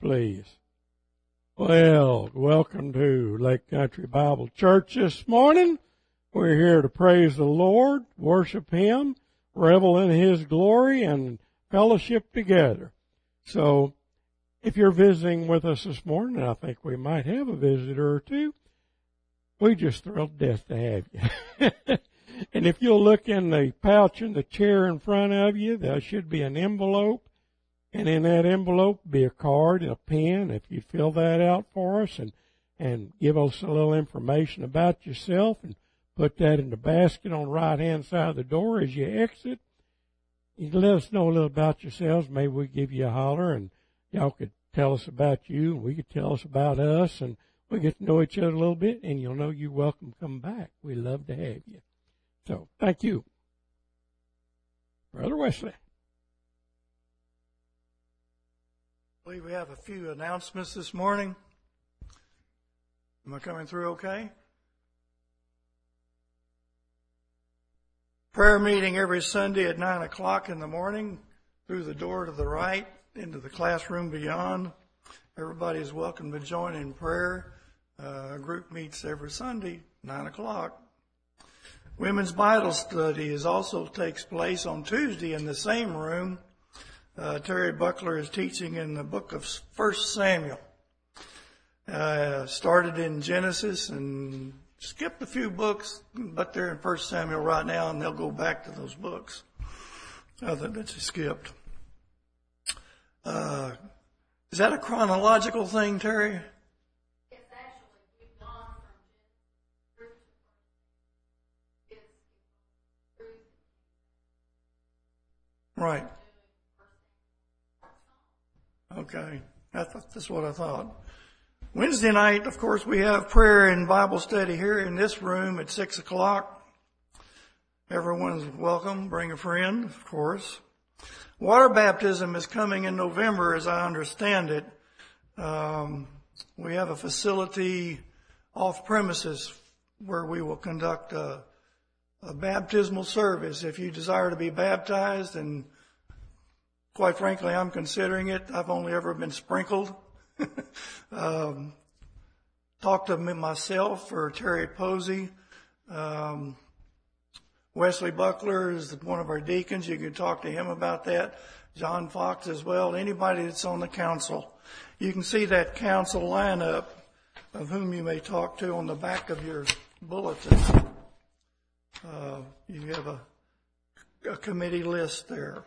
please. Well, welcome to Lake Country Bible Church this morning. We're here to praise the Lord, worship Him, revel in His glory, and fellowship together. So, if you're visiting with us this morning, and I think we might have a visitor or two, we just thrilled to death to have you. And if you'll look in the pouch in the chair in front of you, there should be an envelope. And in that envelope be a card and a pen. If you fill that out for us and give us a little information about yourself and put that in the basket on the right-hand side of the door as you exit, you can let us know a little about yourselves. Maybe we give you a holler and y'all could tell us about you and we could tell us about us and we get to know each other a little bit and you'll know you're welcome to come back. We love to have you. So, thank you. Brother Wesley. I believe we have a few announcements this morning. Am I coming through okay? Prayer meeting every Sunday at 9 o'clock in the morning through the door to the right into the classroom beyond. Everybody is welcome to join in prayer. A group meets every Sunday, 9 o'clock. Women's Bible study also takes place on Tuesday in the same room. Terry Buckler is teaching in the book of 1 Samuel. Started in Genesis and skipped a few books, but they're in 1 Samuel right now, and they'll go back to those books that you skipped. Is that a chronological thing, Terry? It's actually, we've gone from Genesis through Right. Okay, that's what I thought. Wednesday night, of course, we have prayer and Bible study here in this room at 6 o'clock. Everyone's welcome. Bring a friend, of course. Water baptism is coming in November, as I understand it. We have a facility off premises where we will conduct a baptismal service. If you desire to be baptized, and quite frankly, I'm considering it. I've only ever been sprinkled. Talked to myself or Terry Posey. Wesley Buckler is one of our deacons. You can talk to him about that. John Fox as well. Anybody that's on the council. You can see that council lineup of whom you may talk to on the back of your bulletin. You have a committee list there.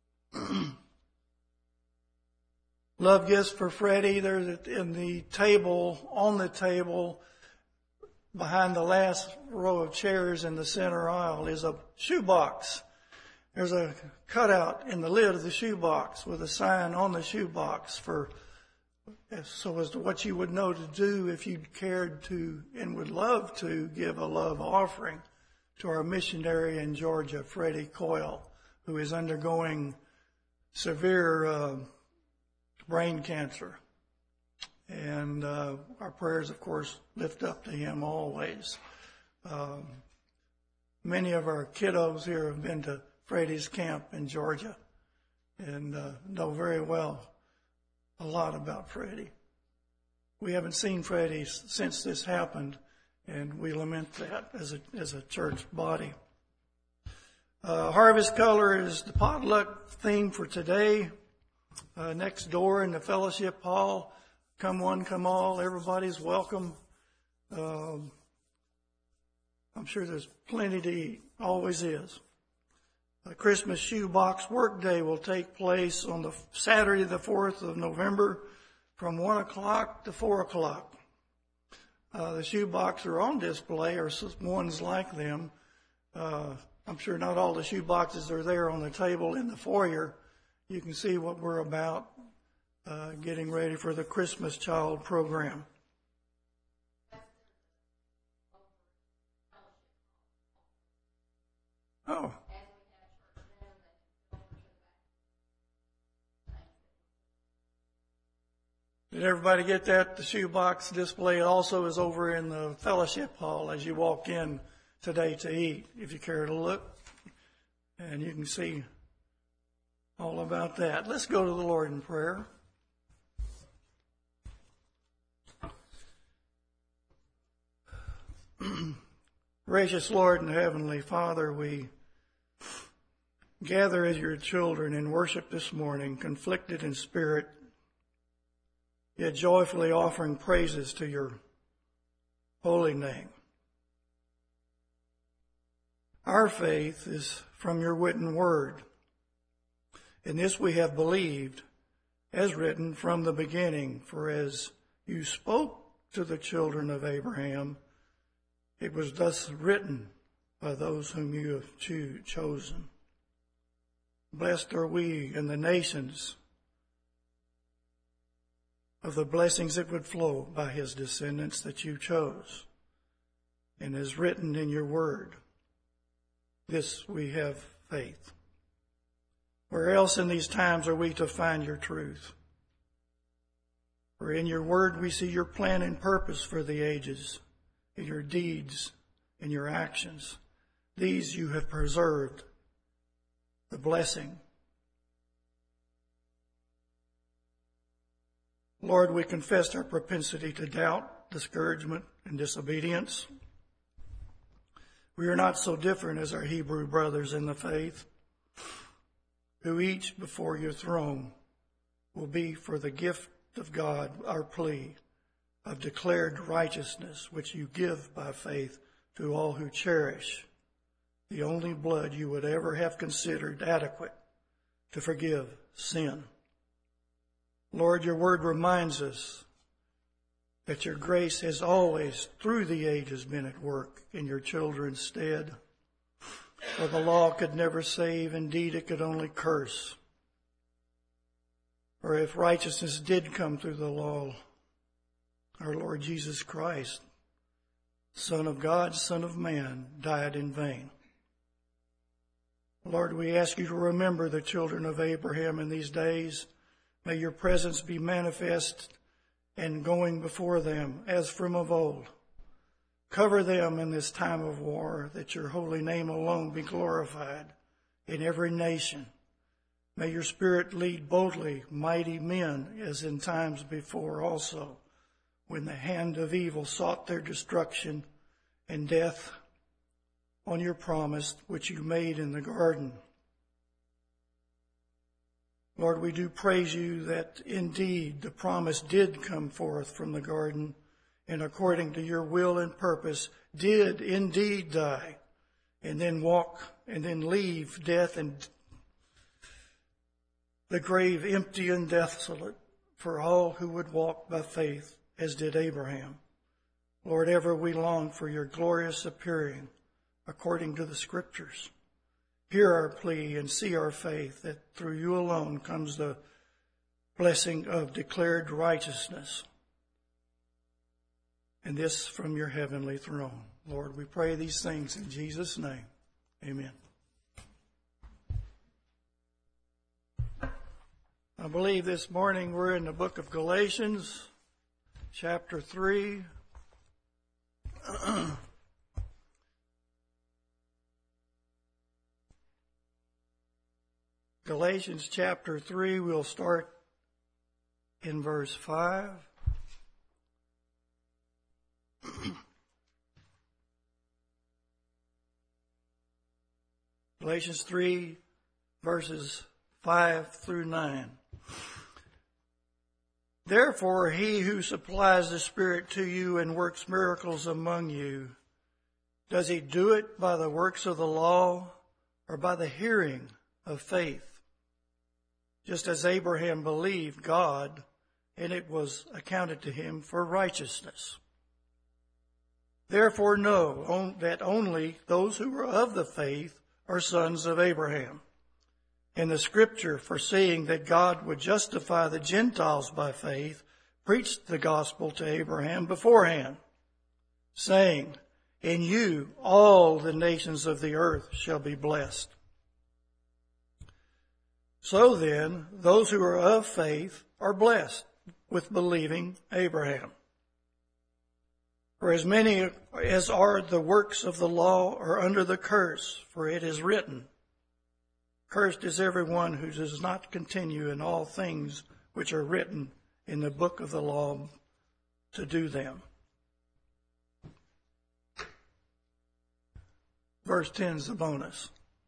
Love gifts for Freddie. There's in the table, on the table, behind the last row of chairs in the center aisle is a shoebox. There's a cutout in the lid of the shoebox with a sign on the shoebox so as to what you would know to do if you cared to and would love to give a love offering to our missionary in Georgia, Freddie Coyle, who is undergoing severe brain cancer. And our prayers, of course, lift up to him always. Many of our kiddos here have been to Freddie's camp in Georgia and know very well a lot about Freddie. We haven't seen Freddie since this happened, and we lament that as a church body. Harvest Color is the potluck theme for today. Next door in the fellowship hall. Come one, come all. Everybody's welcome. I'm sure there's plenty to eat. Always is. A Christmas shoebox work day will take place on the Saturday, the 4th of November, from 1 o'clock to 4 o'clock. The shoebox are on display, or ones like them. I'm sure not all the shoeboxes are there on the table in the foyer. You can see what we're about, getting ready for the Christmas Child program. Oh. Did everybody get that? The shoebox display also is over in the fellowship hall as you walk in today to eat, if you care to look. And you can see all about that. Let's go to the Lord in prayer. Gracious Lord and Heavenly Father, we gather as your children in worship this morning, conflicted in spirit, yet joyfully offering praises to your holy name. Our faith is from your written word. In this we have believed, as written from the beginning, for as you spoke to the children of Abraham, it was thus written by those whom you have chosen. Blessed are we and the nations of the blessings that would flow by his descendants that you chose, and is written in your word. This we have faith. Where else in these times are we to find your truth? For in your word we see your plan and purpose for the ages, in your deeds and your actions. These you have preserved, the blessing. Lord, we confess our propensity to doubt, discouragement, and disobedience. We are not so different as our Hebrew brothers in the faith, who each before your throne will be for the gift of God our plea of declared righteousness, which you give by faith to all who cherish the only blood you would ever have considered adequate to forgive sin. Lord, your word reminds us that your grace has always, through the ages, been at work in your children's stead. For the law could never save, indeed it could only curse. For if righteousness did come through the law, our Lord Jesus Christ, Son of God, Son of Man, died in vain. Lord, we ask you to remember the children of Abraham in these days. May your presence be manifest and going before them as from of old. Cover them in this time of war, that your holy name alone be glorified in every nation. May your Spirit lead boldly mighty men as in times before also, when the hand of evil sought their destruction and death on your promise which you made in the garden. Lord, we do praise you that indeed the promise did come forth from the garden, and according to your will and purpose did indeed die, and then walk and then leave death and the grave empty and desolate for all who would walk by faith as did Abraham. Lord, ever we long for your glorious appearing according to the scriptures. Hear our plea and see our faith that through you alone comes the blessing of declared righteousness. And this from your heavenly throne. Lord, we pray these things in Jesus' name. Amen. I believe this morning we're in the book of Galatians, chapter 3. Galatians chapter 3, we'll start in verse 5. Galatians 3, verses 5 through 9. Therefore, he who supplies the Spirit to you and works miracles among you, does he do it by the works of the law or by the hearing of faith? Just as Abraham believed God, and it was accounted to him for righteousness. Therefore know that only those who are of the faith are sons of Abraham. And the scripture, foreseeing that God would justify the Gentiles by faith, preached the gospel to Abraham beforehand, saying, in you all the nations of the earth shall be blessed. So then, those who are of faith are blessed with believing Abraham. For as many as are the works of the law are under the curse, for it is written, cursed is everyone who does not continue in all things which are written in the book of the law to do them. Verse 10 is the bonus.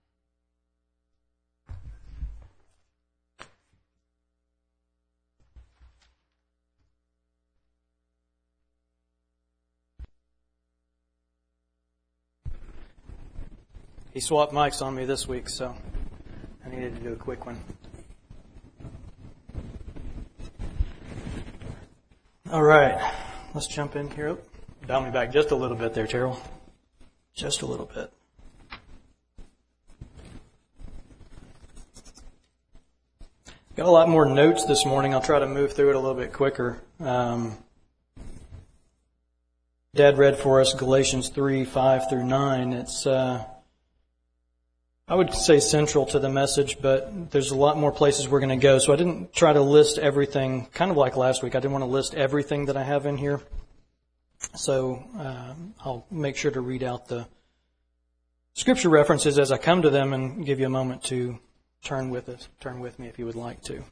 He swapped mics on me this week, so I needed to do a quick one. All right, let's jump in here. Dial me back just a little bit there, Terrell. Just a little bit. Got a lot more notes this morning. I'll try to move through it a little bit quicker. Dad read for us Galatians 3:5-9. It's I would say central to the message, but there's a lot more places we're going to go. So I didn't try to list everything, kind of like last week. I didn't want to list everything that I have in here. So I'll make sure to read out the scripture references as I come to them and give you a moment to turn with me if you would like to.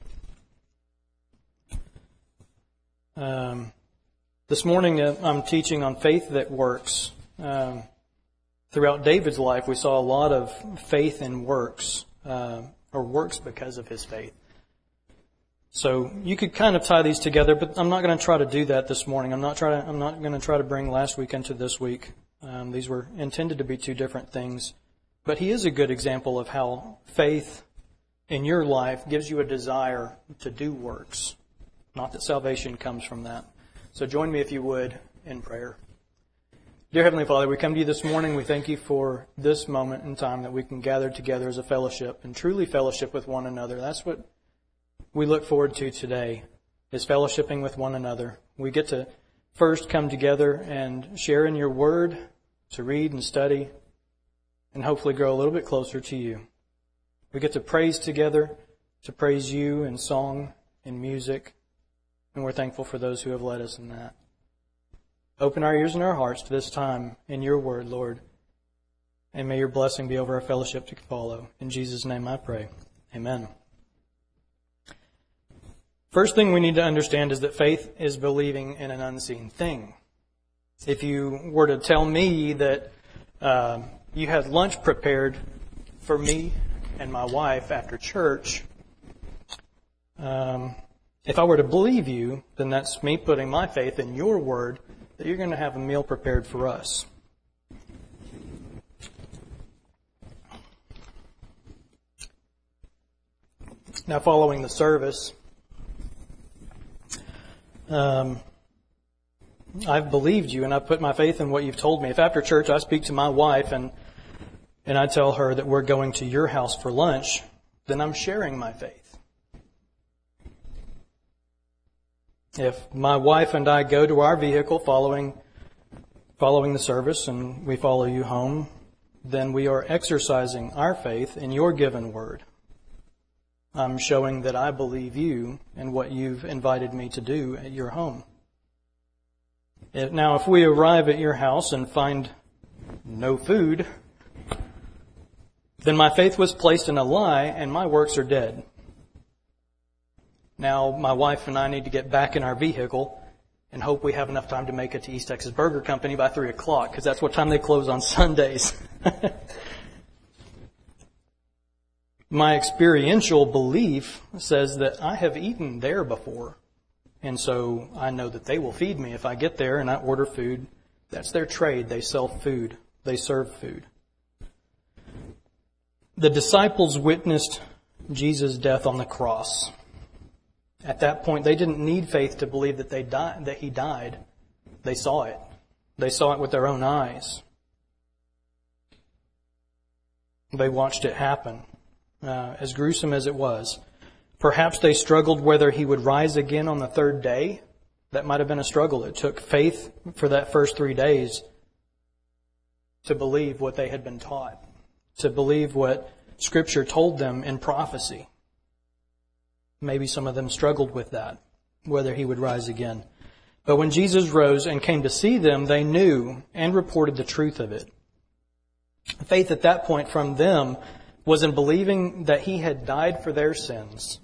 This morning I'm teaching on faith that works. Throughout David's life, we saw a lot of faith in works, or works because of his faith. So you could kind of tie these together, but I'm not going to try to do that this morning. I'm not going to try to bring last week into this week. These were intended to be two different things. But he is a good example of how faith in your life gives you a desire to do works. Not that salvation comes from that. So join me, if you would, in prayer. Dear Heavenly Father, we come to you this morning. We thank you for this moment in time that we can gather together as a fellowship and truly fellowship with one another. That's what we look forward to today, is fellowshipping with one another. We get to first come together and share in your word, to read and study, and hopefully grow a little bit closer to you. We get to praise together, to praise you in song and music, and we're thankful for those who have led us in that. Open our ears and our hearts to this time in your word, Lord. And may your blessing be over our fellowship to follow. In Jesus' name I pray. Amen. First thing we need to understand is that faith is believing in an unseen thing. If you were to tell me that you had lunch prepared for me and my wife after church, if I were to believe you, then that's me putting my faith in your word that you're going to have a meal prepared for us. Now, following the service, I've believed you and I've put my faith in what you've told me. If after church I speak to my wife and I tell her that we're going to your house for lunch, then I'm sharing my faith. If my wife and I go to our vehicle following the service and we follow you home, then we are exercising our faith in your given word. I'm showing that I believe you and what you've invited me to do at your home. Now, if we arrive at your house and find no food, then my faith was placed in a lie and my works are dead. Now, my wife and I need to get back in our vehicle and hope we have enough time to make it to East Texas Burger Company by 3 o'clock, because that's what time they close on Sundays. My experiential belief says that I have eaten there before, and so I know that they will feed me if I get there and I order food. That's their trade. They sell food. They serve food. The disciples witnessed Jesus' death on the cross. At that point, they didn't need faith to believe that he died. They saw it. They saw it with their own eyes. They watched it happen, as gruesome as it was. Perhaps they struggled whether he would rise again on the third day. That might have been a struggle. It took faith for that first 3 days to believe what they had been taught, to believe what Scripture told them in prophecy. Maybe some of them struggled with that, whether he would rise again. But when Jesus rose and came to see them, they knew and reported the truth of it. Faith at that point from them was in believing that he had died for their sins.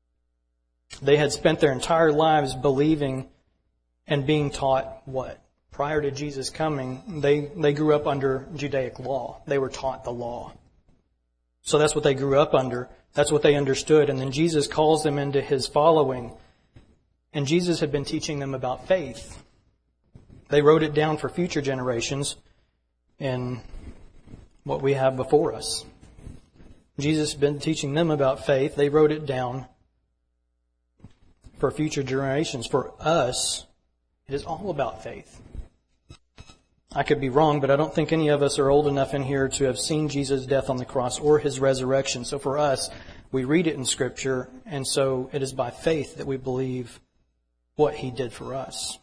They had spent their entire lives believing and being taught what? prior to Jesus coming, they grew up under Judaic law. They were taught the law. So that's what they grew up under. That's what they understood. And then Jesus calls them into his following. And Jesus had been teaching them about faith. They wrote it down for future generations in what we have before us. Jesus had been teaching them about faith. They wrote it down for future generations. For us, it is all about faith. I could be wrong, but I don't think any of us are old enough in here to have seen Jesus' death on the cross or his resurrection. So for us, we read it in Scripture, and so it is by faith that we believe what he did for us.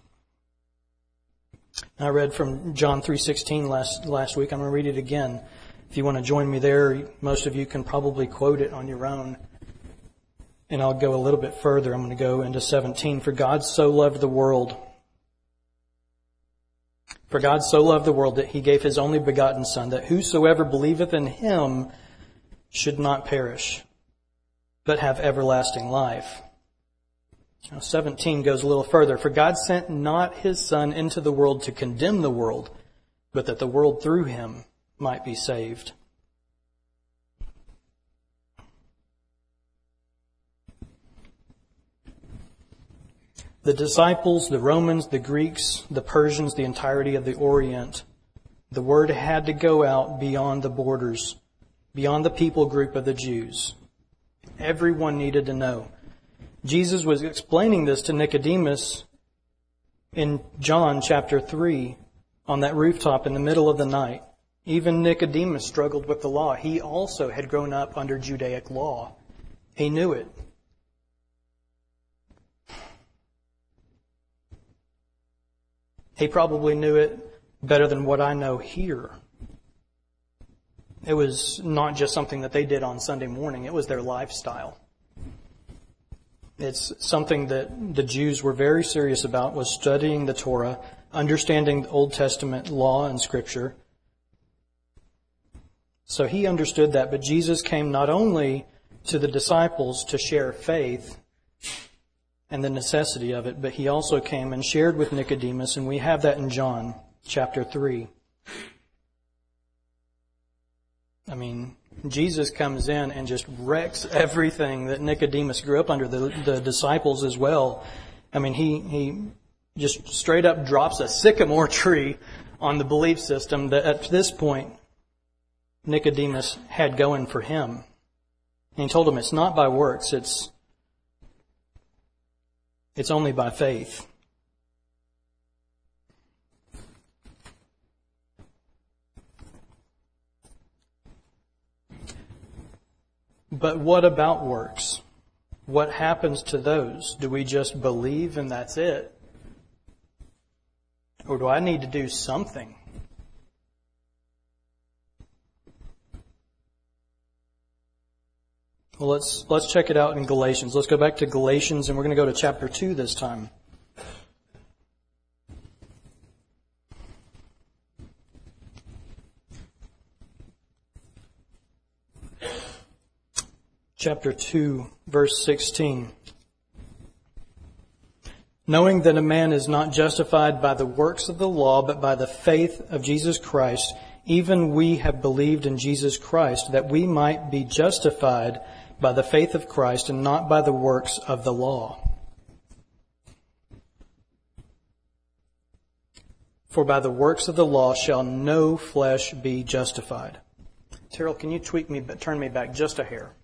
I read from John 3:16 last week. I'm going to read it again. If you want to join me there, most of you can probably quote it on your own. And I'll go a little bit further. I'm going to go into 17. For God so loved the world that he gave his only begotten Son, that whosoever believeth in him should not perish, but have everlasting life. Now 17 goes a little further. For God sent not his Son into the world to condemn the world, but that the world through him might be saved. The disciples, the Romans, the Greeks, the Persians, the entirety of the Orient, the word had to go out beyond the borders, beyond the people group of the Jews. Everyone needed to know. Jesus was explaining this to Nicodemus in John chapter 3 on that rooftop in the middle of the night. Even Nicodemus struggled with the law. He also had grown up under Judaic law. He knew it. He probably knew it better than what I know here. It was not just something that they did on Sunday morning. It was their lifestyle. It's something that the Jews were very serious about, was studying the Torah, understanding the Old Testament law and Scripture. So he understood that, but Jesus came not only to the disciples to share faith and the necessity of it, but he also came and shared with Nicodemus, and we have that in John chapter 3. I mean, Jesus comes in and just wrecks everything that Nicodemus grew up under, the disciples as well. I mean, he just straight up drops a sycamore tree on the belief system that at this point Nicodemus had going for him. And he told him it's not by works, it's only by faith. But what about works? What happens to those? Do we just believe and that's it? Or do I need to do something? Well, let's check it out in Galatians. Let's go back to Galatians, and we're going to go to chapter 2 this time. Chapter 2, verse 16. Knowing that a man is not justified by the works of the law, but by the faith of Jesus Christ, even we have believed in Jesus Christ, that we might be justified by the faith of Christ and not by the works of the law. For by the works of the law shall no flesh be justified. Terrell, can you turn me back just a hair?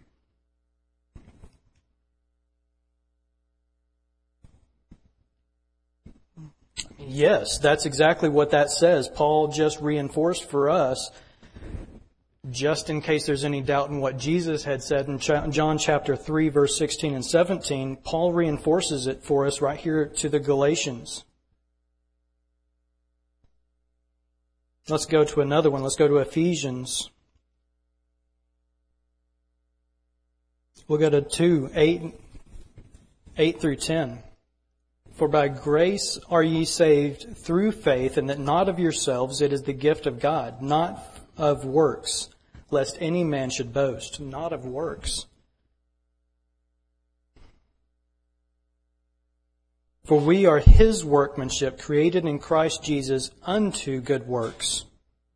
Yes, that's exactly what that says. Paul just reinforced for us, just in case there's any doubt in what Jesus had said in John chapter 3, verse 16 and 17, Paul reinforces it for us right here to the Galatians. Let's go to another one. Let's go to Ephesians. We'll go to 2, 8 through 10. For by grace are ye saved through faith, and that not of yourselves, it is the gift of God, not of works, lest any man should boast. Not of works. For we are His workmanship, created in Christ Jesus unto good works,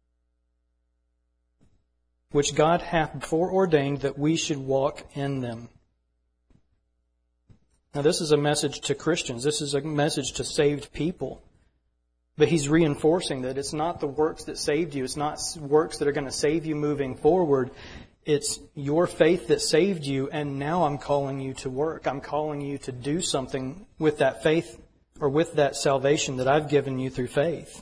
which God hath before ordained that we should walk in them. Now this is a message to Christians. This is a message to saved people. But he's reinforcing that it's not the works that saved you. It's not works that are going to save you moving forward. It's your faith that saved you, and now I'm calling you to work. I'm calling you to do something with that faith or with that salvation that I've given you through faith.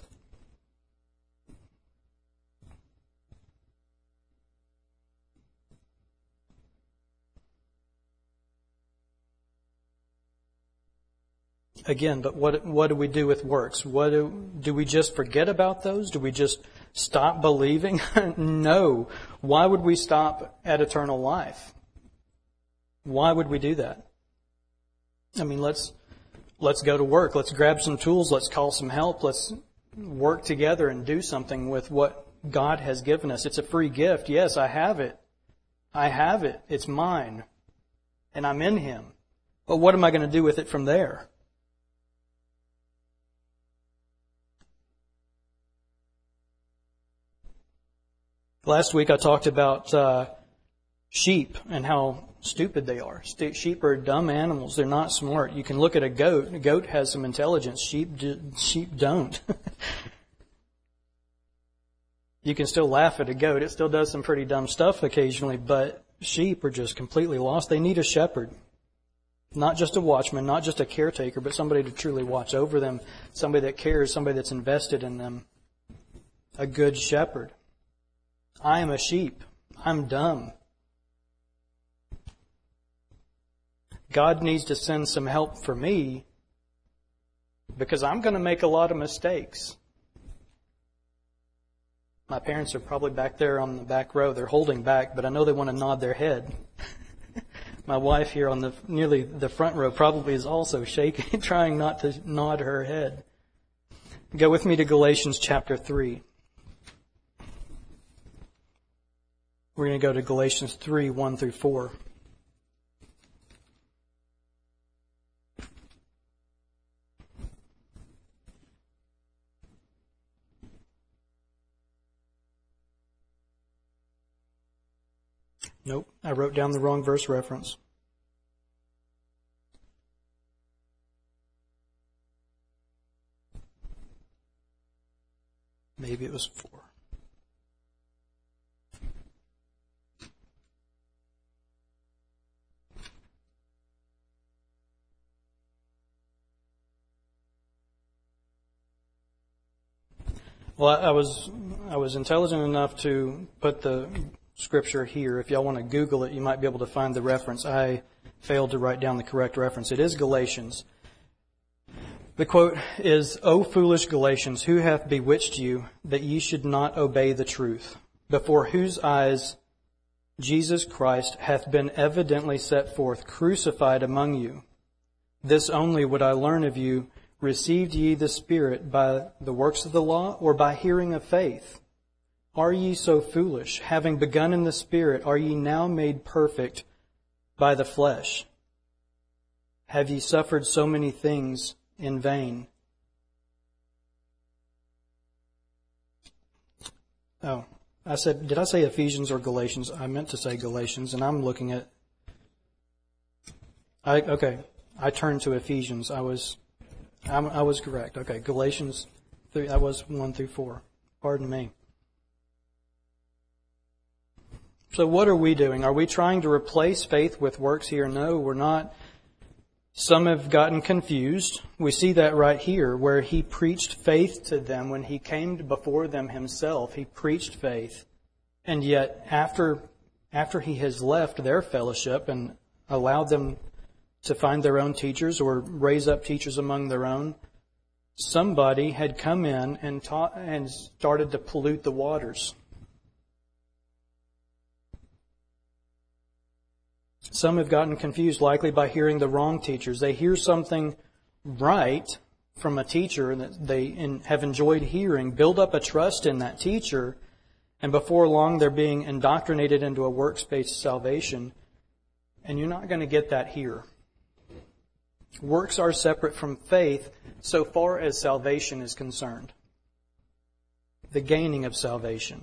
Again, but what do we do with works? Do we just forget about those? Do we just stop believing? No. Why would we stop at eternal life? Why would we do that? I mean, let's go to work. Let's grab some tools. Let's call some help. Let's work together and do something with what God has given us. It's a free gift. Yes, I have it. I have it. It's mine. And I'm in Him. But what am I going to do with it from there? Last week I talked about sheep and how stupid they are. Sheep are dumb animals. They're not smart. You can look at a goat. A goat has some intelligence. Sheep don't. You can still laugh at a goat. It still does some pretty dumb stuff occasionally, but sheep are just completely lost. They need a shepherd. Not just a watchman, not just a caretaker, but somebody to truly watch over them, somebody that cares, somebody that's invested in them. A good shepherd. I am a sheep. I'm dumb. God needs to send some help for me because I'm going to make a lot of mistakes. My parents are probably back there on the back row. They're holding back, but I know they want to nod their head. My wife here on nearly the front row probably is also shaking, trying not to nod her head. Go with me to Galatians chapter 3. We're going to go to Galatians 3, 1 through 4. Nope, I wrote down the wrong verse reference. Maybe it was 4. Well, I was intelligent enough to put the scripture here. If y'all want to Google it, you might be able to find the reference. I failed to write down the correct reference. It is Galatians. The quote is, O foolish Galatians, who hath bewitched you that ye should not obey the truth, before whose eyes Jesus Christ hath been evidently set forth, crucified among you. This only would I learn of you, received ye the Spirit by the works of the law, or by hearing of faith? Are ye so foolish? Having begun in the Spirit, are ye now made perfect by the flesh? Have ye suffered so many things in vain? Oh, did I say Ephesians or Galatians? I meant to say Galatians, and I'm looking at... I turned to Ephesians. I was correct. Okay, Galatians 3, that was 1 through 4. Pardon me. So what are we doing? Are we trying to replace faith with works here? No, we're not. Some have gotten confused. We see that right here where he preached faith to them when he came before them himself. He preached faith. And yet after he has left their fellowship and allowed them to find their own teachers or raise up teachers among their own, somebody had come in and taught and started to pollute the waters. Some have gotten confused, likely by hearing the wrong teachers. They hear something right from a teacher that they have enjoyed hearing, build up a trust in that teacher, and before long they're being indoctrinated into a works-based salvation. And you're not going to get that here. Works are separate from faith so far as salvation is concerned. The gaining of salvation.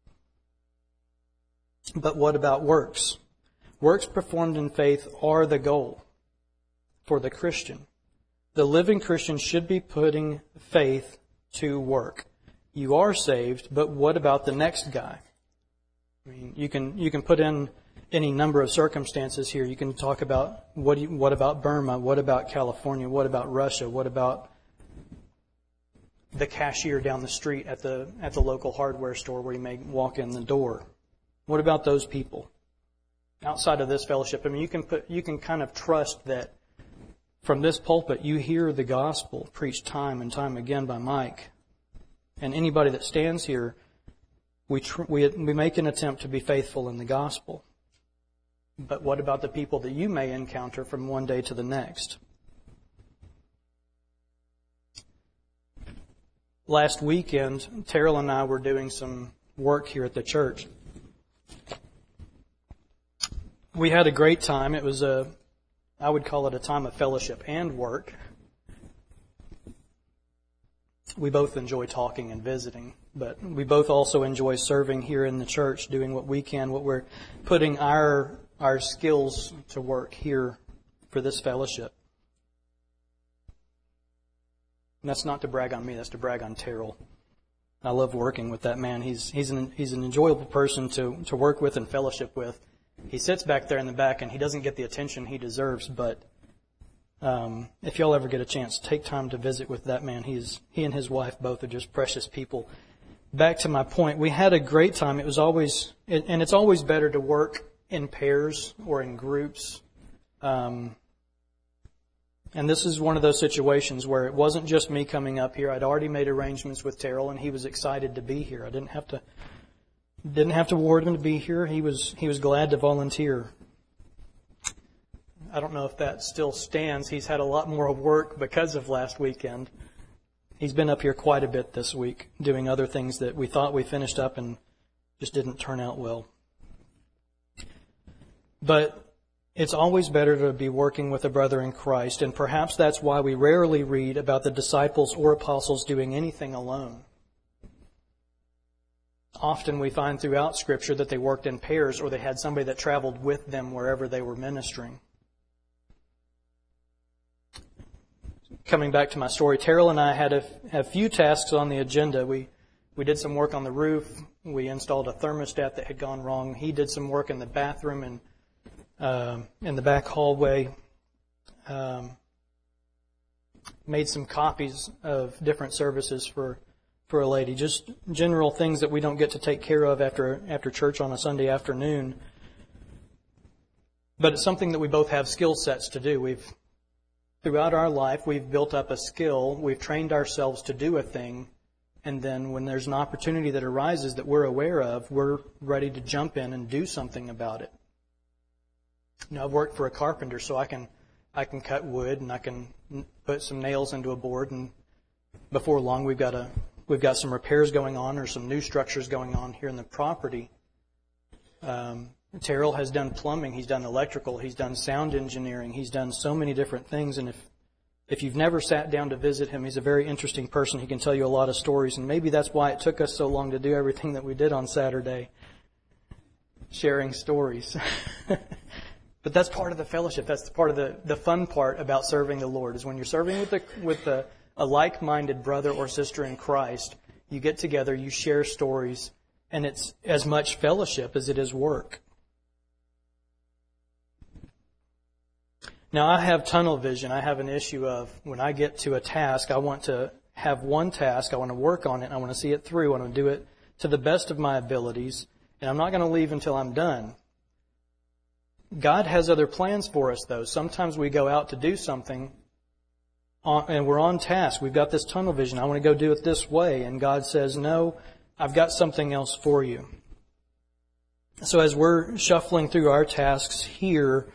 But what about works? Works performed in faith are the goal for the Christian. The living Christian should be putting faith to work. You are saved, but what about the next guy? I mean, you can put in any number of circumstances here. You can talk about what about Burma? What about California? What about Russia? What about the cashier down the street at the local hardware store where you may walk in the door? What about those people outside of this fellowship? I mean, you can kind of trust that from this pulpit you hear the gospel preached time and time again by Mike, and anybody that stands here, we make an attempt to be faithful in the gospel. But what about the people that you may encounter from one day to the next? Last weekend, Terrell and I were doing some work here at the church. We had a great time. It was I would call it a time of fellowship and work. We both enjoy talking and visiting, but we both also enjoy serving here in the church, doing what we can, what we're putting our skills to work here for this fellowship. And that's not to brag on me, that's to brag on Terrell. I love working with that man. He's an enjoyable person to work with and fellowship with. He sits back there in the back and he doesn't get the attention he deserves, but if y'all ever get a chance, take time to visit with that man. He and his wife both are just precious people. Back to my point, we had a great time. It's always better to work in pairs or in groups. And this is one of those situations where it wasn't just me coming up here. I'd already made arrangements with Terrell, and he was excited to be here. I didn't have to ward him to be here. He was glad to volunteer. I don't know if that still stands. He's had a lot more work because of last weekend. He's been up here quite a bit this week, doing other things that we thought we finished up and just didn't turn out well. But it's always better to be working with a brother in Christ, and perhaps that's why we rarely read about the disciples or apostles doing anything alone. Often we find throughout Scripture that they worked in pairs, or they had somebody that traveled with them wherever they were ministering. Coming back to my story, Terrell and I had a few tasks on the agenda. We did some work on the roof. We installed a thermostat that had gone wrong. He did some work in the bathroom and in the back hallway. Made some copies of different services for a lady. Just general things that we don't get to take care of after church on a Sunday afternoon. But it's something that we both have skill sets to do. Throughout our life, we've built up a skill. We've trained ourselves to do a thing. And then when there's an opportunity that arises that we're aware of, we're ready to jump in and do something about it. I've worked for a carpenter, so I can cut wood and I can put some nails into a board. And before long, we've got some repairs going on or some new structures going on here in the property. Terrell has done plumbing, he's done electrical, he's done sound engineering, he's done so many different things. And if you've never sat down to visit him, he's a very interesting person. He can tell you a lot of stories, and maybe that's why it took us so long to do everything that we did on Saturday, sharing stories. But that's part of the fellowship. That's part of the fun part about serving the Lord, is when you're serving with a like-minded brother or sister in Christ, you get together, you share stories, and it's as much fellowship as it is work. Now, I have tunnel vision. I have an issue of when I get to a task, I want to have one task. I want to work on it. I want to see it through. I want to do it to the best of my abilities. And I'm not going to leave until I'm done. God has other plans for us, though. Sometimes we go out to do something and we're on task. We've got this tunnel vision. I want to go do it this way. And God says, no, I've got something else for you. So as we're shuffling through our tasks here,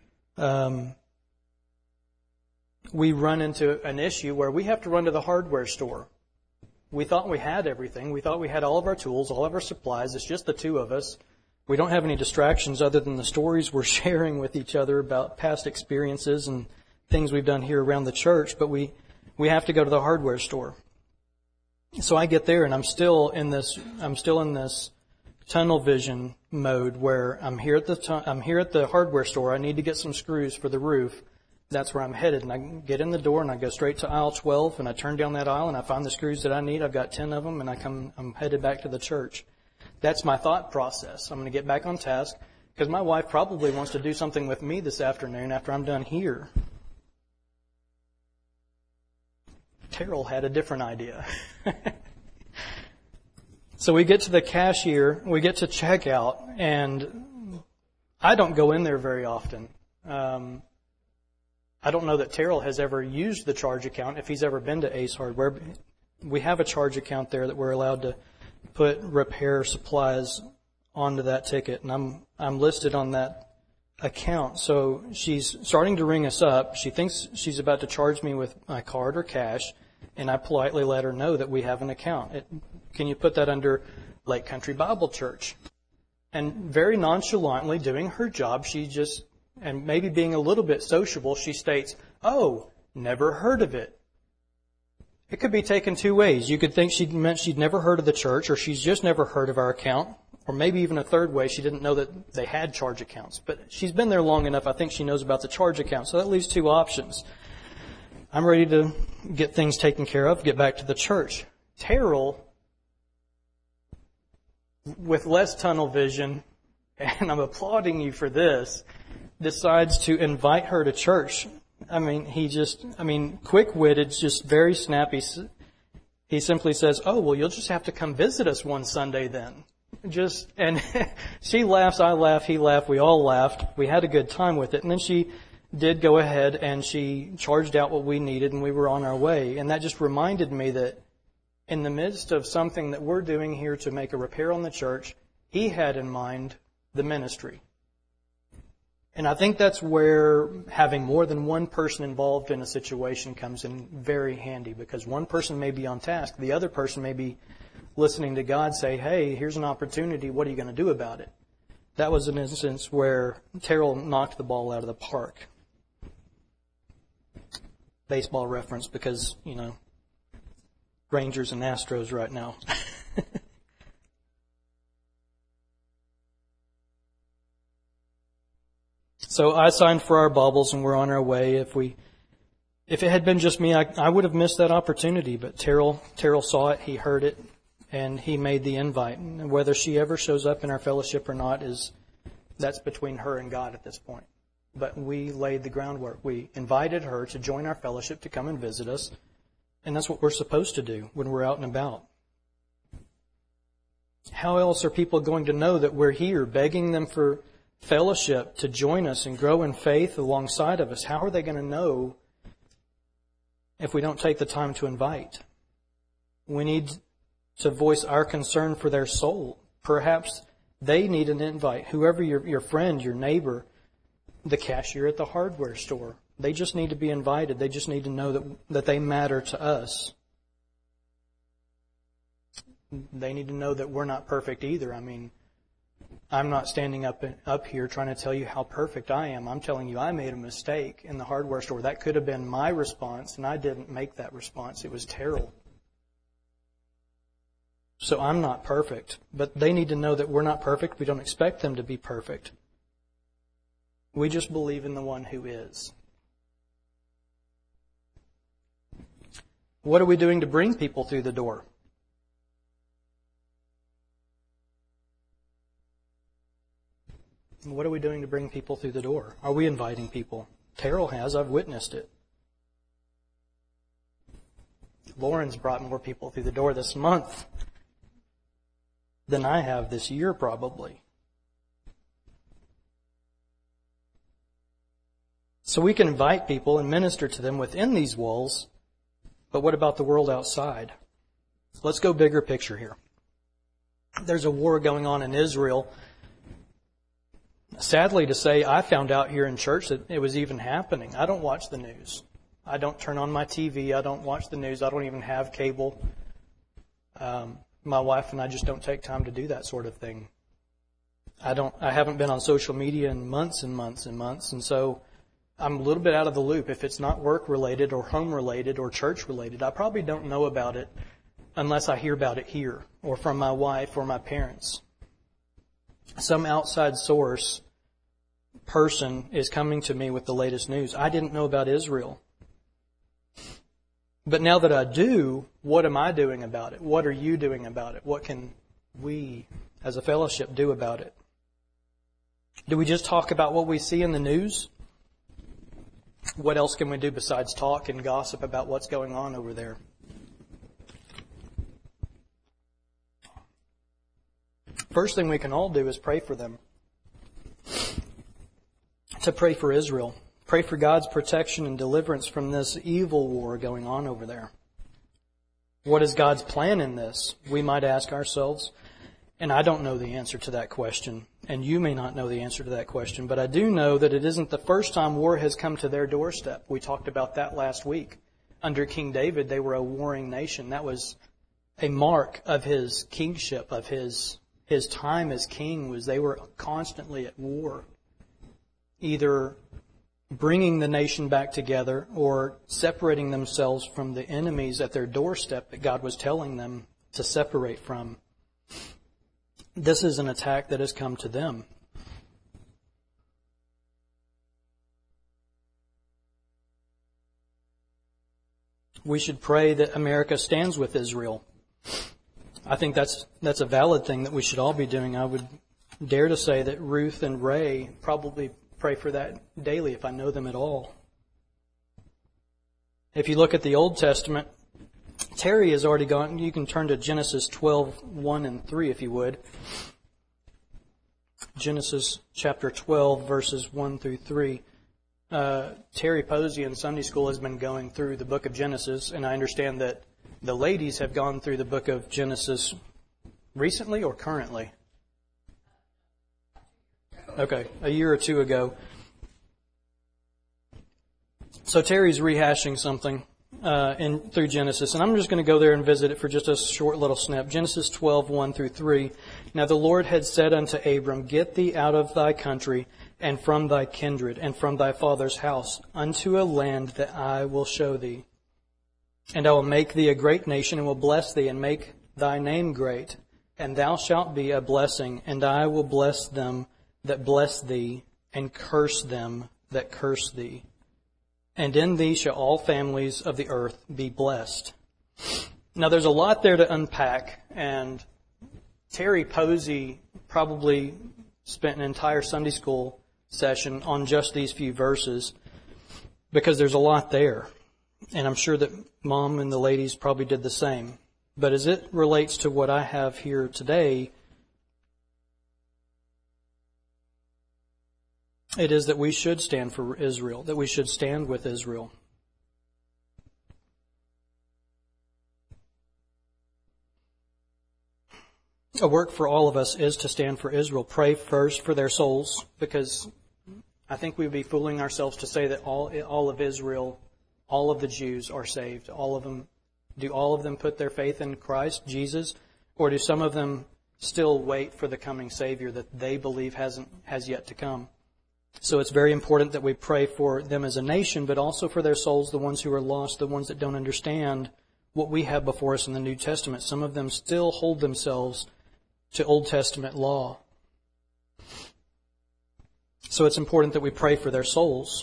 we run into an issue where we have to run to the hardware store. We thought we had everything. We thought we had all of our tools, all of our supplies. It's just the two of us. We don't have any distractions other than the stories we're sharing with each other about past experiences and things we've done here around the church, but we have to go to the hardware store. So I get there and I'm still in this tunnel vision mode where I'm here at the hardware store. I need to get some screws for the roof. That's where I'm headed. And I get in the door and I go straight to aisle 12 and I turn down that aisle and I find the screws that I need. I've got 10 of them and I'm headed back to the church. That's my thought process. I'm going to get back on task because my wife probably wants to do something with me this afternoon after I'm done here. Terrell had a different idea. So we get to the cashier, we get to checkout, and I don't go in there very often. I don't know that Terrell has ever used the charge account, if he's ever been to Ace Hardware. We have a charge account there that we're allowed to put repair supplies onto that ticket, and I'm listed on that account. So she's starting to ring us up. She thinks she's about to charge me with my card or cash, and I politely let her know that we have an account. Can you put that under Lake Country Bible Church? And very nonchalantly doing her job, and maybe being a little bit sociable, she states, "Oh, never heard of it." It could be taken two ways. You could think she meant she'd never heard of the church, or she's just never heard of our account, or maybe even a third way, she didn't know that they had charge accounts. But she's been there long enough, I think she knows about the charge account. So that leaves two options. I'm ready to get things taken care of, get back to the church. Terrell, with less tunnel vision, and I'm applauding you for this, decides to invite her to church. Quick-witted, just very snappy. He simply says, "Oh, well, you'll just have to come visit us one Sunday then." And she laughs, I laugh, he laughed, we all laughed. We had a good time with it. And then she did go ahead and she charged out what we needed and we were on our way. And that just reminded me that in the midst of something that we're doing here to make a repair on the church, he had in mind the ministry. And I think that's where having more than one person involved in a situation comes in very handy, because one person may be on task, the other person may be listening to God say, "Hey, here's an opportunity, what are you going to do about it?" That was an instance where Terrell knocked the ball out of the park. Baseball reference because, Rangers and Astros right now. So I signed for our baubles and we're on our way. If it had been just me, I would have missed that opportunity. But Terrell saw it, he heard it, and he made the invite. And whether she ever shows up in our fellowship or not that's between her and God at this point. But we laid the groundwork. We invited her to join our fellowship, to come and visit us. And that's what we're supposed to do when we're out and about. How else are people going to know that we're here, begging them for fellowship to join us and grow in faith alongside of us? How are they going to know if we don't take the time to invite? We need to voice our concern for their soul. Perhaps they need an invite. Whoever your friend, your neighbor, the cashier at the hardware store, they just need to be invited. They just need to know that they matter to us. They need to know that we're not perfect either. I'm not standing up here trying to tell you how perfect I am. I'm telling you I made a mistake in the hardware store. That could have been my response, and I didn't make that response. It was Terrell. So I'm not perfect. But they need to know that we're not perfect. We don't expect them to be perfect. We just believe in the one who is. What are we doing to bring people through the door? What are we doing to bring people through the door? Are we inviting people? Terrell has. I've witnessed it. Lauren's brought more people through the door this month than I have this year, probably. So we can invite people and minister to them within these walls, but what about the world outside? Let's go bigger picture here. There's a war going on in Israel. Sadly to say, I found out here in church that it was even happening. I don't watch the news. I don't turn on my TV. I don't watch the news. I don't even have cable. My wife and I just don't take time to do that sort of thing. I haven't been on social media in months and months and months, and so I'm a little bit out of the loop. If it's not work related or home related or church related, I probably don't know about it unless I hear about it here or from my wife or my parents. Some outside source person is coming to me with the latest news. I didn't know about Israel. But now that I do, what am I doing about it? What are you doing about it? What can we as a fellowship do about it? Do we just talk about what we see in the news? What else can we do besides talk and gossip about what's going on over there? First thing we can all do is pray for them. To pray for Israel. Pray for God's protection and deliverance from this evil war going on over there. What is God's plan in this? We might ask ourselves. And I don't know the answer to that question. And you may not know the answer to that question. But I do know that it isn't the first time war has come to their doorstep. We talked about that last week. Under King David, they were a warring nation. That was a mark of his kingship, of his time as king, was they were constantly at war. Either bringing the nation back together or separating themselves from the enemies at their doorstep that God was telling them to separate from. This is an attack that has come to them. We should pray that America stands with Israel. I think that's a valid thing that we should all be doing. I would dare to say that Ruth and Ray probably pray for that daily if I know them at all. If you look at the Old Testament, Terry has already gone. You can turn to Genesis 12, 1 and 3 if you would. Genesis chapter 12, verses 1 through 3. Terry Posey in Sunday school has been going through the book of Genesis, and I understand that the ladies have gone through the book of Genesis recently or currently? Okay, a year or two ago. So Terry's rehashing something through Genesis, and I'm just going to go there and visit it for just a short little snip. Genesis 12, 1 through 3. Now the Lord had said unto Abram, Get thee out of thy country, and from thy kindred, and from thy father's house, unto a land that I will show thee. And I will make thee a great nation, and will bless thee, and make thy name great. And thou shalt be a blessing, and I will bless them that bless thee, and curse them that curse thee. And in thee shall all families of the earth be blessed. Now there's a lot there to unpack, and Terry Posey probably spent an entire Sunday school session on just these few verses, because there's a lot there. And I'm sure that Mom and the ladies probably did the same. But as it relates to what I have here today, it is that we should stand for Israel, that we should stand with Israel. A work for all of us is to stand for Israel. Pray first for their souls, because I think we'd be fooling ourselves to say that all of Israel, all of the Jews are saved. All of them. Do all of them put their faith in Christ, Jesus? Or do some of them still wait for the coming Savior that they believe has yet to come? So it's very important that we pray for them as a nation, but also for their souls, the ones who are lost, the ones that don't understand what we have before us in the New Testament. Some of them still hold themselves to Old Testament law. So it's important that we pray for their souls.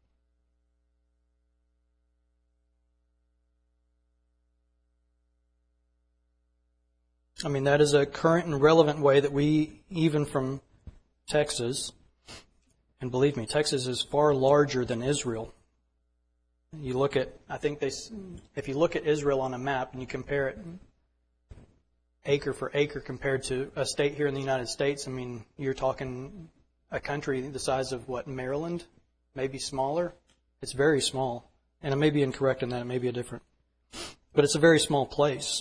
I mean, that is a current and relevant way that we, even from Texas, and believe me, Texas is far larger than Israel. You look at, if you look at Israel on a map and you compare it acre for acre compared to a state here in the United States, I mean, you're talking a country the size of, Maryland? Maybe smaller? It's very small. And I may be incorrect in that. It may be a different. But it's a very small place.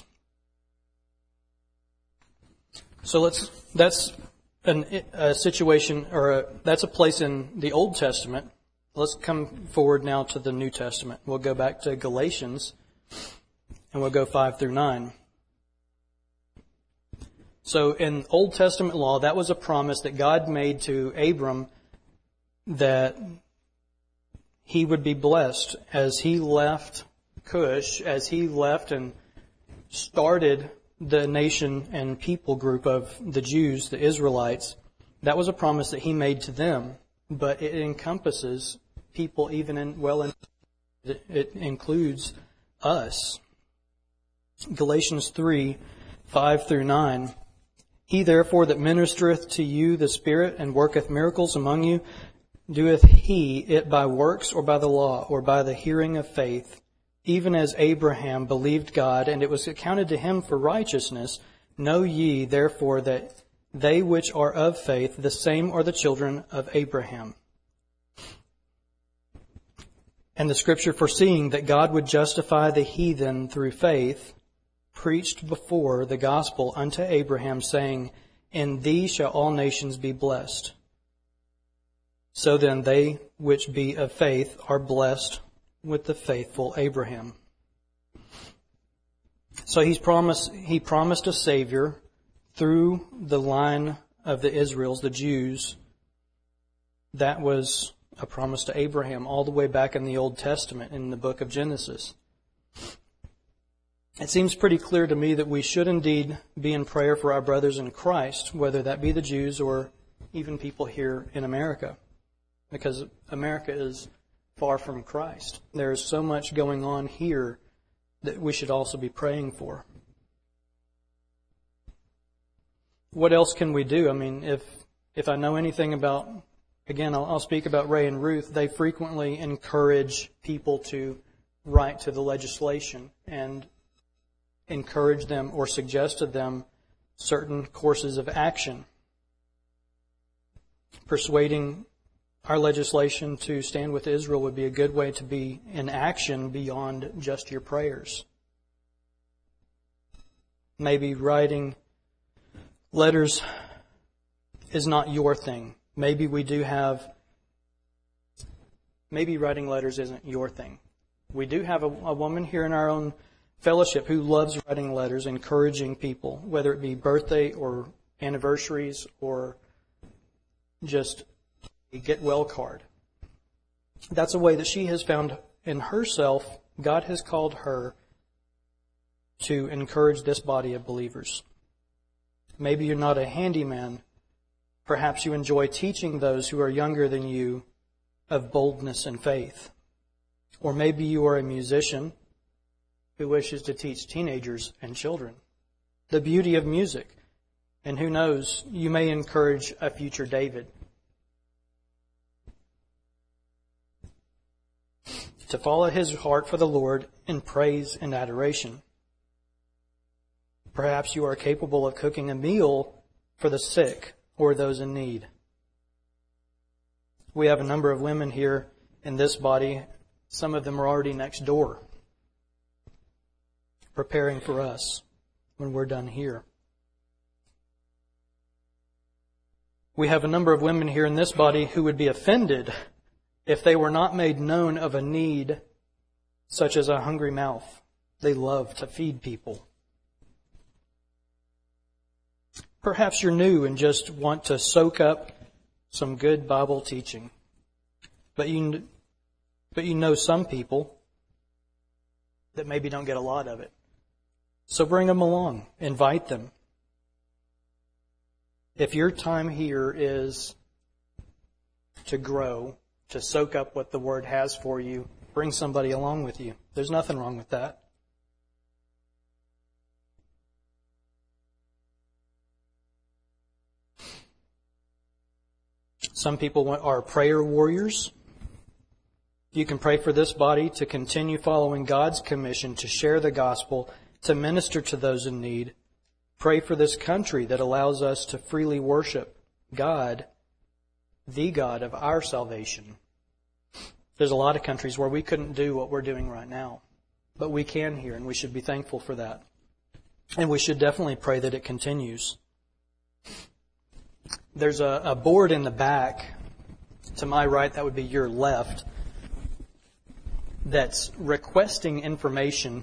So that's a situation, or that's a place in the Old Testament. Let's come forward now to the New Testament. We'll go back to Galatians, and we'll go 5 through 9. So in Old Testament law, that was a promise that God made to Abram that he would be blessed as he left Cush, as he left and started the nation and people group of the Jews, the Israelites. That was a promise that he made to them, but it encompasses people even it includes us. Galatians 3, 5 through 9. He therefore that ministereth to you the Spirit and worketh miracles among you, doeth he it by works or by the law or by the hearing of faith? Even as Abraham believed God, and it was accounted to him for righteousness. Know ye therefore that they which are of faith, the same are the children of Abraham. And the Scripture, foreseeing that God would justify the heathen through faith, preached before the gospel unto Abraham, saying, In thee shall all nations be blessed. So then they which be of faith are blessed with the faithful Abraham. So he promised a Savior through the line of the Israels, the Jews. That was a promise to Abraham all the way back in the Old Testament in the book of Genesis. It seems pretty clear to me that we should indeed be in prayer for our brothers in Christ, whether that be the Jews or even people here in America, because America is far from Christ. There is so much going on here that we should also be praying for. What else can we do? I mean, if I know anything about, again, I'll speak about Ray and Ruth. They frequently encourage people to write to the legislation and encourage them or suggest to them certain courses of action. Persuading our legislation to stand with Israel would be a good way to be in action beyond just your prayers. Maybe writing letters is not your thing. Maybe writing letters isn't your thing. We do have a woman here in our own fellowship who loves writing letters, encouraging people, whether it be birthday or anniversaries or just a get well card. That's a way that she has found in herself. God has called her to encourage this body of believers. Maybe you're not a handyman. Perhaps you enjoy teaching those who are younger than you of boldness and faith. Or maybe you are a musician who wishes to teach teenagers and children the beauty of music. And who knows, you may encourage a future David to follow his heart for the Lord in praise and adoration. Perhaps you are capable of cooking a meal for the sick or those in need. We have a number of women here in this body. Some of them are already next door, preparing for us when we're done here. We have a number of women here in this body who would be offended if they were not made known of a need such as a hungry mouth. They love to feed people. Perhaps you're new and just want to soak up some good Bible teaching. But you know some people that maybe don't get a lot of it. So bring them along. Invite them. If your time here is to grow, to soak up what the Word has for you, bring somebody along with you. There's nothing wrong with that. Some people are prayer warriors. You can pray for this body to continue following God's commission to share the gospel, to minister to those in need. Pray for this country that allows us to freely worship God, the God of our salvation. There's a lot of countries where we couldn't do what we're doing right now, but we can here, and we should be thankful for that. And we should definitely pray that it continues. There's a board in the back, to my right, that would be your left, that's requesting information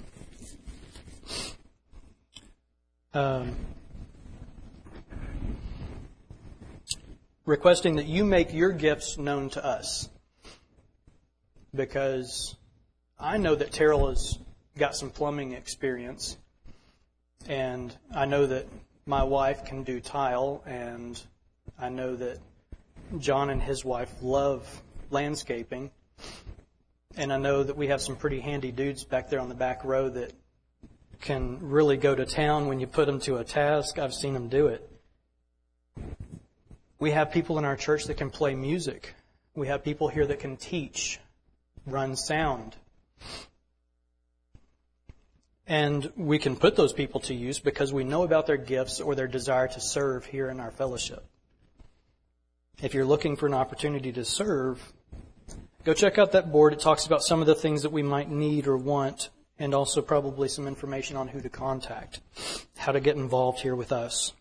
requesting that you make your gifts known to us. because I know that Terrell has got some plumbing experience, and I know that my wife can do tile, and I know that John and his wife love landscaping, and I know that we have some pretty handy dudes back there on the back row that can really go to town when you put them to a task. I've seen them do it. We have people in our church that can play music. We have people here that can teach, run sound. And we can put those people to use because we know about their gifts or their desire to serve here in our fellowship. If you're looking for an opportunity to serve, go check out that board. It talks about some of the things that we might need or want, and also probably some information on who to contact, how to get involved here with us.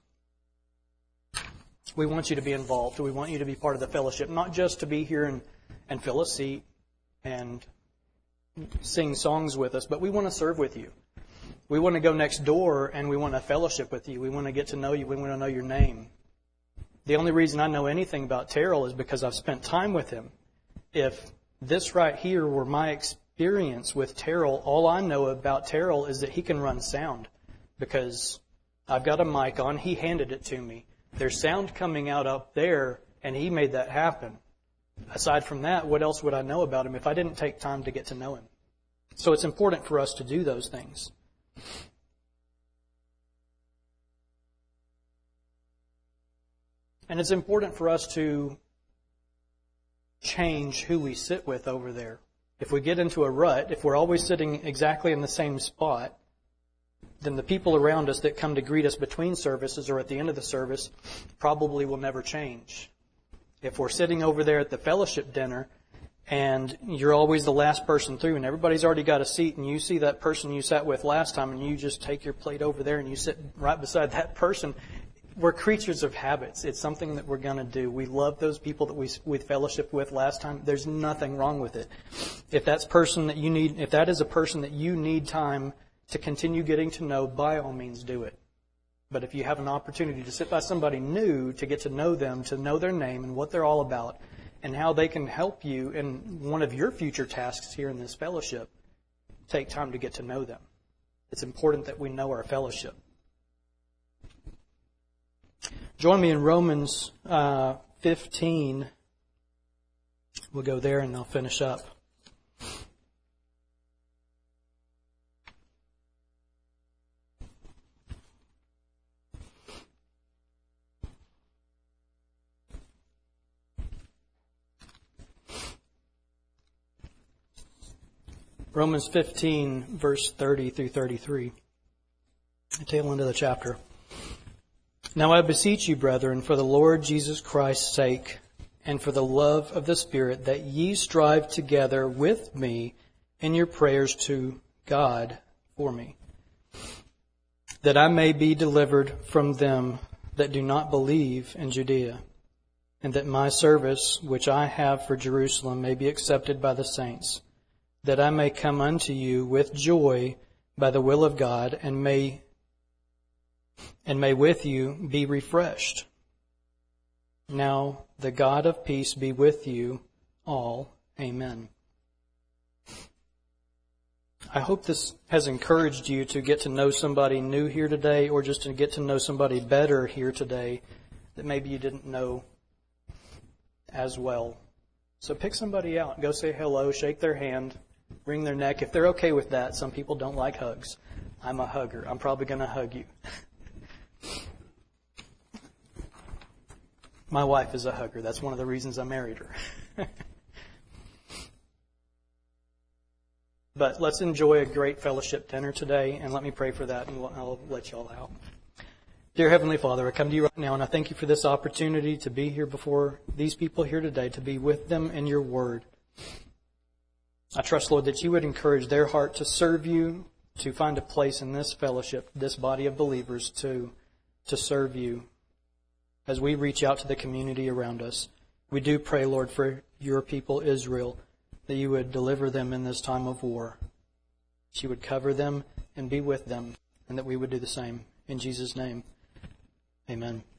We want you to be involved. We want you to be part of the fellowship, not just to be here and fill a seat and sing songs with us, but we want to serve with you. We want to go next door and we want to fellowship with you. We want to get to know you. We want to know your name. The only reason I know anything about Terrell is because I've spent time with him. If this right here were my experience with Terrell, all I know about Terrell is that he can run sound because I've got a mic on. He handed it to me. There's sound coming out up there, and he made that happen. Aside from that, what else would I know about him if I didn't take time to get to know him? So it's important for us to do those things. And it's important for us to change who we sit with over there. If we get into a rut, if we're always sitting exactly in the same spot, then the people around us that come to greet us between services or at the end of the service probably will never change. If we're sitting over there at the fellowship dinner and you're always the last person through and everybody's already got a seat and you see that person you sat with last time and you just take your plate over there and you sit right beside that person, we're creatures of habits. It's something that we're going to do. We love those people that we fellowshiped with last time. There's nothing wrong with it. If that is a person that you need time to continue getting to know, by all means do it. But if you have an opportunity to sit by somebody new, to get to know them, to know their name and what they're all about, and how they can help you in one of your future tasks here in this fellowship, take time to get to know them. It's important that we know our fellowship. Join me in Romans 15. We'll go there and I'll finish up. Romans 15, verse 30 through 33, the tail end of the chapter. Now I beseech you, brethren, for the Lord Jesus Christ's sake, and for the love of the Spirit, that ye strive together with me in your prayers to God for me, that I may be delivered from them that do not believe in Judea, and that my service, which I have for Jerusalem, may be accepted by the saints, that I may come unto you with joy by the will of God, and may with you be refreshed. Now the God of peace be with you all. Amen. I hope this has encouraged you to get to know somebody new here today, or just to get to know somebody better here today that maybe you didn't know as well. So pick somebody out. Go say hello, shake their hand, wring their neck. If they're okay with that, some people don't like hugs. I'm a hugger. I'm probably going to hug you. My wife is a hugger. That's one of the reasons I married her. But let's enjoy a great fellowship dinner today, and let me pray for that, and I'll let you all out. Dear Heavenly Father, I come to you right now, and I thank you for this opportunity to be here before these people here today, to be with them in your word. I trust, Lord, that you would encourage their heart to serve you, to find a place in this fellowship, this body of believers, to serve you as we reach out to the community around us. We do pray, Lord, for your people, Israel, that you would deliver them in this time of war, that you would cover them and be with them, and that we would do the same. In Jesus' name, amen.